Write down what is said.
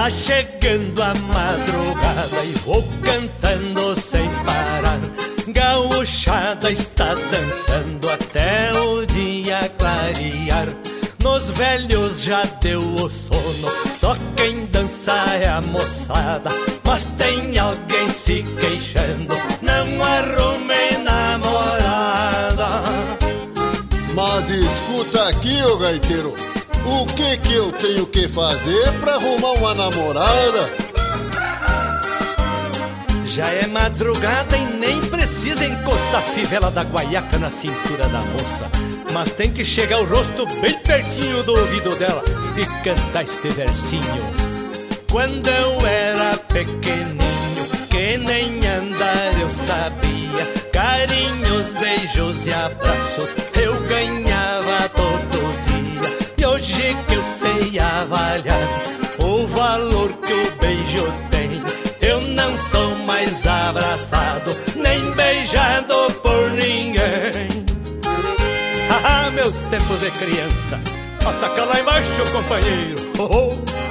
Tá chegando a madrugada e vou cantando sem parar. Gaúchada está dançando até o dia clarear. Nos velhos já deu o sono, só quem dança é a moçada. Mas tem alguém se queixando, não arrumei namorada. Mas escuta aqui, ô gaiteiro, o que eu tenho que fazer pra arrumar uma namorada? Já é madrugada e nem precisa encostar a fivela da guaiaca na cintura da moça. Mas tem que chegar o rosto bem pertinho do ouvido dela e cantar este versinho. Quando eu era pequenininho, que nem andar eu sabia, carinhos, beijos e abraços eu ganhava todo dia. E hoje que eu sei avaliar o valor que o beijo tem, eu não sou mais abraçado, nem beijado por ninguém. Ah, meus tempos de criança, ataca lá embaixo, companheiro. Oh, oh.